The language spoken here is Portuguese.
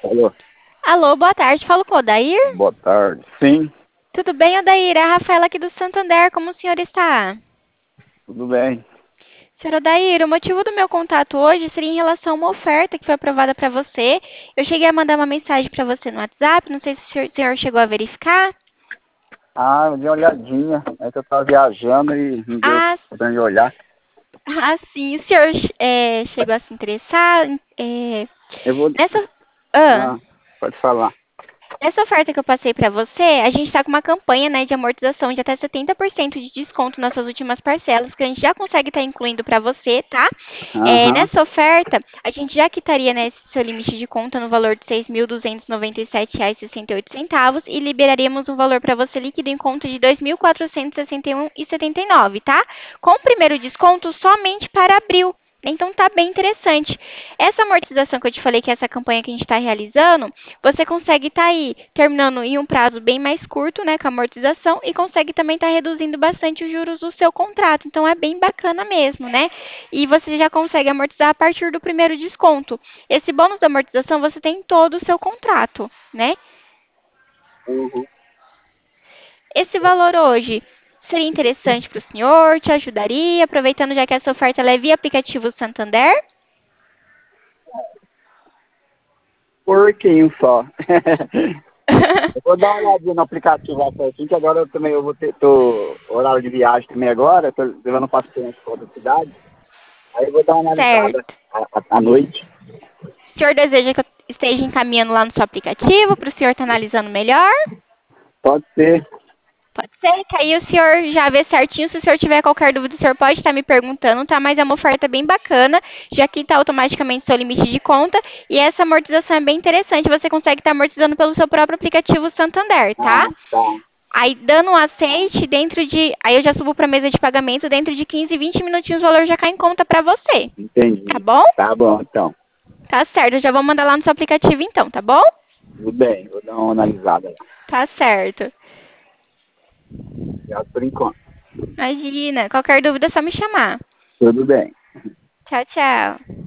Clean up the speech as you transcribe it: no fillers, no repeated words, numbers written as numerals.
Alô, Alô, boa tarde. Falo com o Odair? boa tarde. Sim, Tudo bem, Odair? É a Rafaela aqui do Santander. Como o senhor está? tudo bem. Senhor Odair, o motivo do meu contato hoje seria em relação a uma oferta que foi aprovada para você. Eu cheguei a mandar uma mensagem para você no WhatsApp. Não sei se o senhor chegou a verificar. Ah, eu dei uma olhadinha. É que eu tava viajando e não deu Ah, pra me olhar. sim. O senhor chegou a se interessar? Eu vou. Nessa... Ah. Ah, pode falar. Essa oferta que eu passei para você, a gente está com uma campanha, né, de amortização de até 70% de desconto nas suas últimas parcelas, que a gente já consegue estar incluindo para você, tá? Aham. Nessa oferta, a gente já quitaria, né, esse seu limite de conta no valor de R$ 6.297,68 e liberaríamos um valor para você líquido em conta de R$ 2.461,79, tá? Com o primeiro desconto somente para abril. Então tá bem interessante. Essa amortização que eu te falei, que é essa campanha que a gente está realizando, você consegue estar aí terminando em um prazo bem mais curto, né, com a amortização, e consegue também estar reduzindo bastante os juros do seu contrato. Então é bem bacana mesmo, né? E você já consegue amortizar a partir do primeiro desconto. Esse bônus da amortização você tem em todo o seu contrato, né? Uhum. Esse valor hoje seria interessante para o senhor, te ajudaria, aproveitando já que essa oferta ela é via aplicativo Santander. Pouquinho só. Eu vou dar uma olhadinha no aplicativo lá certinho, que agora eu também tô horário de viagem também agora, tô levando um paciente para outra cidade. Aí eu vou dar uma analisada Certo. à noite. O senhor deseja que eu esteja encaminhando lá no seu aplicativo para o senhor estar analisando melhor? Pode ser. Pode ser, que aí o senhor já vê certinho. Se o senhor tiver qualquer dúvida, o senhor pode estar me perguntando, tá? Mas é uma oferta bem bacana, já que está automaticamente seu limite de conta. E essa amortização é bem interessante. Você consegue estar amortizando pelo seu próprio aplicativo Santander, tá? Ah, tá. Aí, dando um aceite, dentro de. Aí eu já subo para a mesa de pagamento. Dentro de 15, 20 minutinhos, o valor já cai em conta para você. Tá Entendi. bom? Tá bom, então. Tá certo. Eu já vou mandar lá no seu aplicativo então, tá bom? Tudo bem, vou dar uma analisada lá. Tá certo. Obrigado por enquanto. Imagina. Qualquer dúvida é só me chamar. Tudo bem. Tchau, tchau.